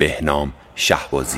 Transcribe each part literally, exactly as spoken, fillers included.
بهنام شهبازی.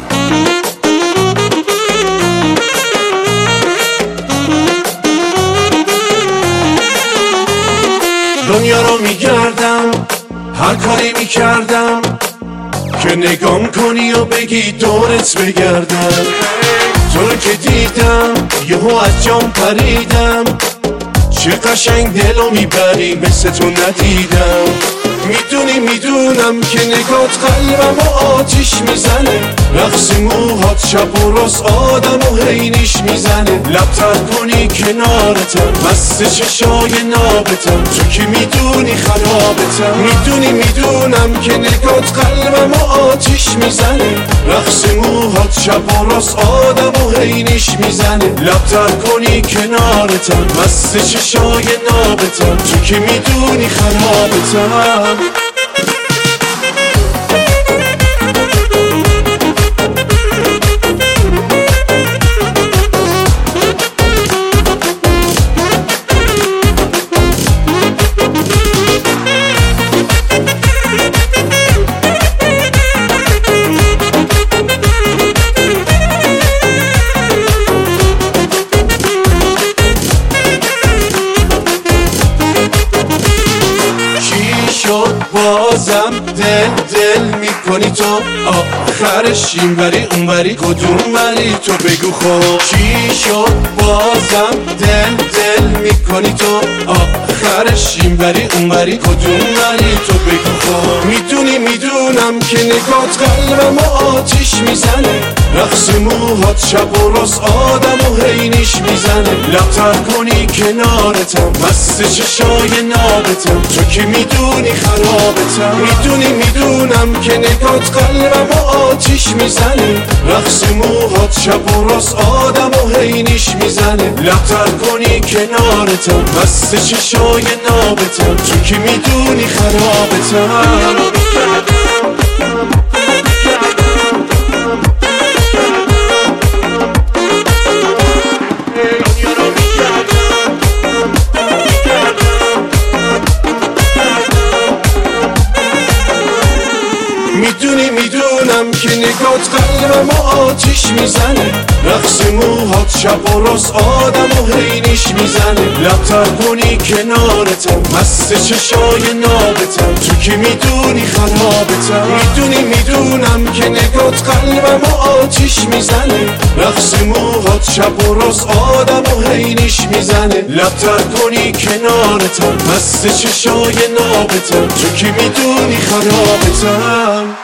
دنیا رو میگردم، هر کاری میکردم که نگام کنی و بگی دورت بگردم. تو رو که دیدم یهو از جام پریدم، چه قشنگ دلو میبری مثل تو ندیدم. میدونی میدونم که نگات قلبم و آتیش میزنه، رقص موهات شب و راست آدم و حینیش میزنه. لبتر کنی کنارتم، مست چشای نابتم، تو که میدونی خرابتم. میدونی میدونم که نگات قلبم و آتیش میزنه، رقص موهات شب و راست آدم و حینیش میزنه. لبتر کنی کنارتم، مست چشای نابتم، تو که میدونی خرابتم. بازم دل دل میکنی تو، آخرش این وری اون وری کدوم وری تو بگو خب. چی شد بازم دل دل میکنی تو، آخرش این وری اون وری کدوم وری تو بگو خب. میدونی میدونم که نگات قلبم و آتیش میزنه، رقص موهات شب و راست آدم و حینیش میزنه. لبتر کنی کنارتم، مست چشای نابتم، تو که میدونی خرابتم. میدونی میدونم که نگات قلبم و آتیش میزنه، رقص موهات شب و راست آدم و حینیش میزنه. لبتر کنی کنارتم، مست چشای نابتم، تو که میدونی خرابتم. میدونی میدونم که نگات قلبم و آتیش میزنه، رقص موهات شب و راست آدم و حینیش میزنه. لبتر کنی کنارتم، مست چشای نابتم، تو که میدونی خرابتم. میدونی میدونم که نگات قلبم و آتیش میزنه، رقص موهات شب و راست آدم و حینیش میزنه. لبتر کنی کنارتم، مست چشای نابتم، تو که میدونی خرابتم.